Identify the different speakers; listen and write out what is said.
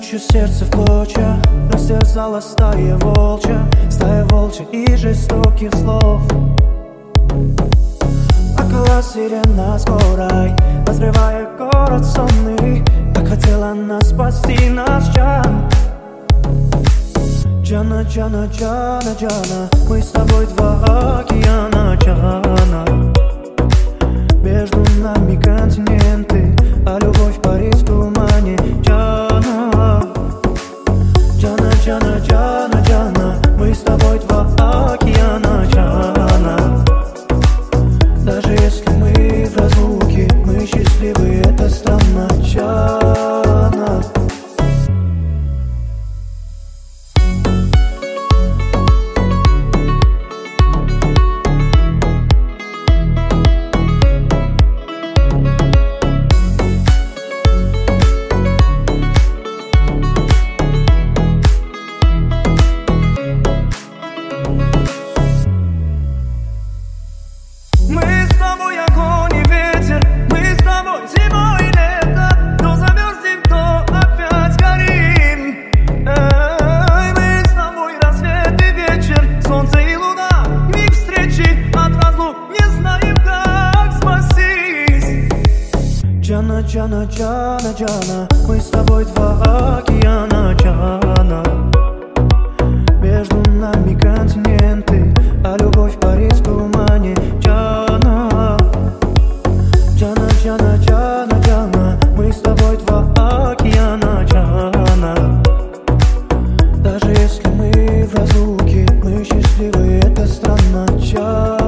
Speaker 1: Ночью сердце в клочья растерзала стая волчья и жестоких слов. Плакала сирена скорой, разрывая город сонный. Так хотела нас спасти, наш Джан. Джана, Джана, Джана, Джана, мы с тобой два океана, Джана. Между нами континенты, а любовь парит в тумане, Джана. Джана, Джана, Джана, Джана, мы с тобой два океана, Джана. Даже если мы в разлуке, мы счастливы, это странно, Джана. Джана, Джана, Джана, Джана, мы с тобой два океана, Джана. Между нами континенты, а любовь парит в тумане, Джана. Джана, Джана, Джана, Джана, мы с тобой два океана, Джана. Даже если мы в разлуке, мы счастливы, это странно, Джана.